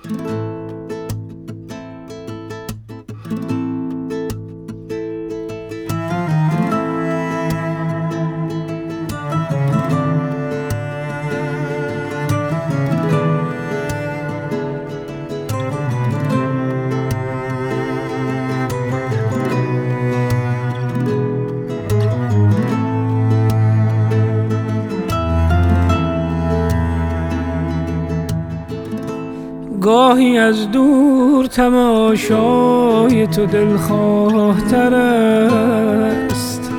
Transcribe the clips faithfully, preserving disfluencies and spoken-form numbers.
گاهی از دور تماشای تو دلخواه تر است.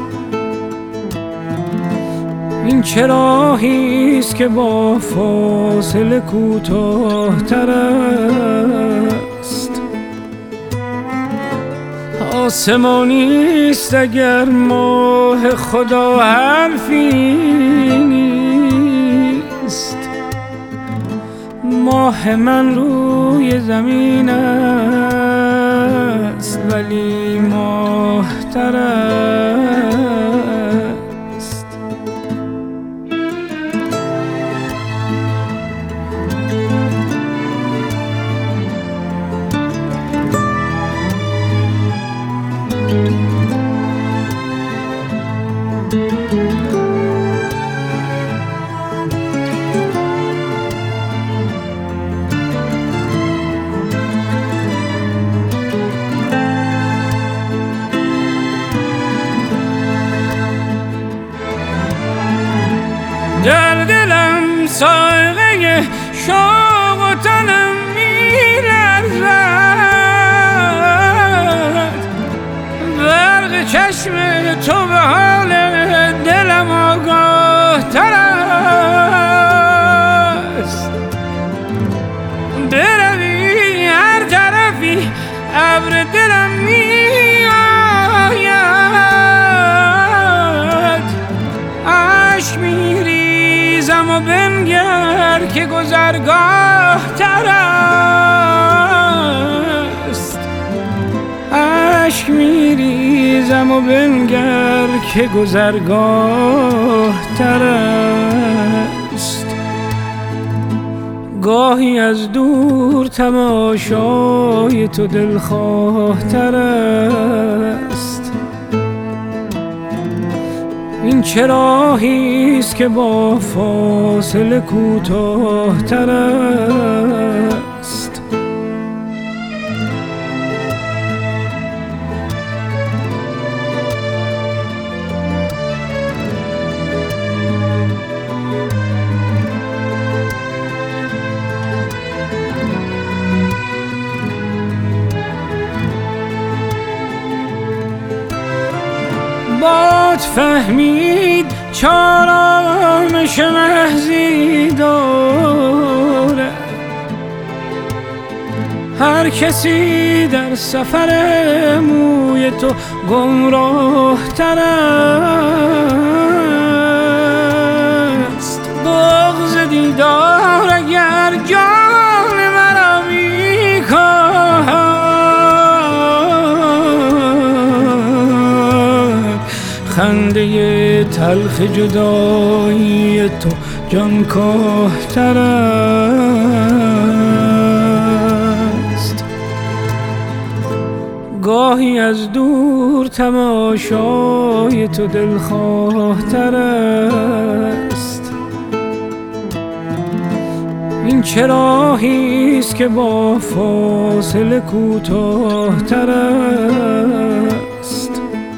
این چه راهیست که با فاصله کوتاه تر است. آسمانیست اگر ماه خدا حرفی نیست. ماه من روی زمین است ولی ماه تر است. در دلم سایقه شوق و تنم می‌لرزد. برق چشم تو به حال دلم آگاه تر است. بروی هر طرفی ابر دلم می‌آید. عشق می‌ریزم و بنگر که گذرگاه تر است. عشق می‌ریزم و بنگر که گذرگاه تر است. گاهی از دور تماشای تو دلخواه تر است. این چه راهیست که با فاصله کوتاه تر است. باد فهمید چارامش محضی داره. هر کسی در سفر موی تو گمراه تر است. بغض دیدار اگر جان مرا می‌کاهد. خنده تلخ جدایی تو جانکاه تر است. گاهی از دور تماشای تو دلخواه تر است. این چه راهیست که با فاصله کوتاه تر است.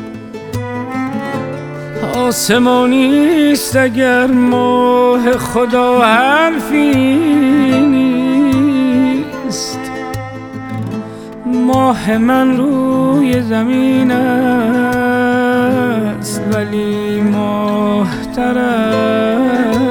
آسمانیست اگر ماه خدا حرفی نیست. ماه من روی زمین است ولی ماه تر است.